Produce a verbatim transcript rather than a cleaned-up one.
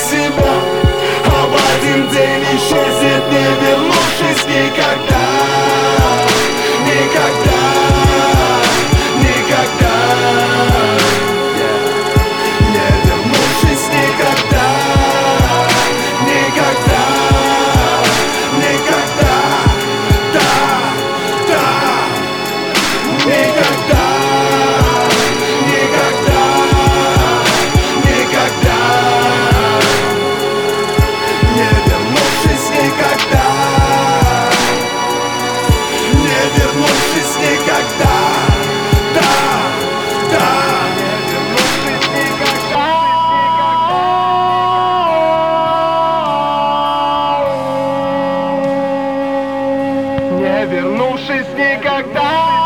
себя, а в один день исчезнет, не вернувшись никогда. Никогда, никогда, не вернувшись никогда. Никогда, никогда, да, да, никогда, никогда, никогда, не вернувшись никогда, не вернувшись никогда, да, да, не вернувшись никогда. Не вернувшись никогда.